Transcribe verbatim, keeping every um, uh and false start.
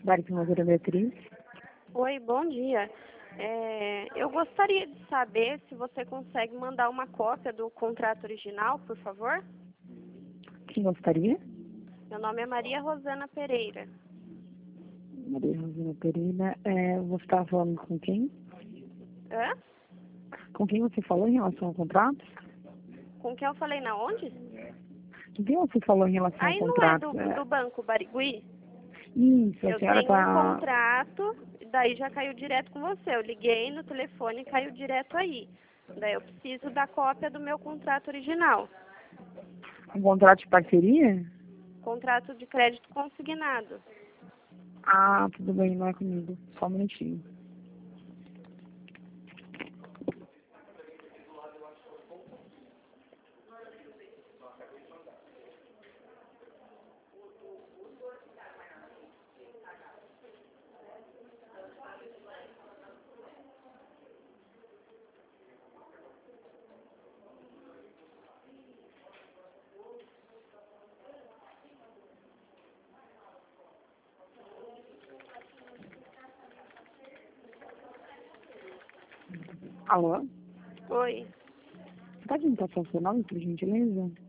Vale Primavera Beatriz. Oi, bom dia. É, eu gostaria de saber se você consegue mandar uma cópia do contrato original, por favor. Quem gostaria? Meu nome é Maria Rosana Pereira. Maria Rosana Pereira. É, você estava falando com quem? Hã? Com quem você falou em relação ao contrato? Com quem eu falei na onde? Com quem você falou em relação ao Aí não é do, contrato? É, do Banco Barigui? isso, a Eu senhora tenho um está... contrato, daí já caiu direto com você. Eu liguei no telefone e caiu direto aí. Daí eu preciso da cópia do meu contrato original. Um contrato de parceria? Contrato de crédito consignado. Ah, tudo bem, não é comigo. Só um minutinho. Alô? Oi. Pode me passar o seu nome, por gentileza?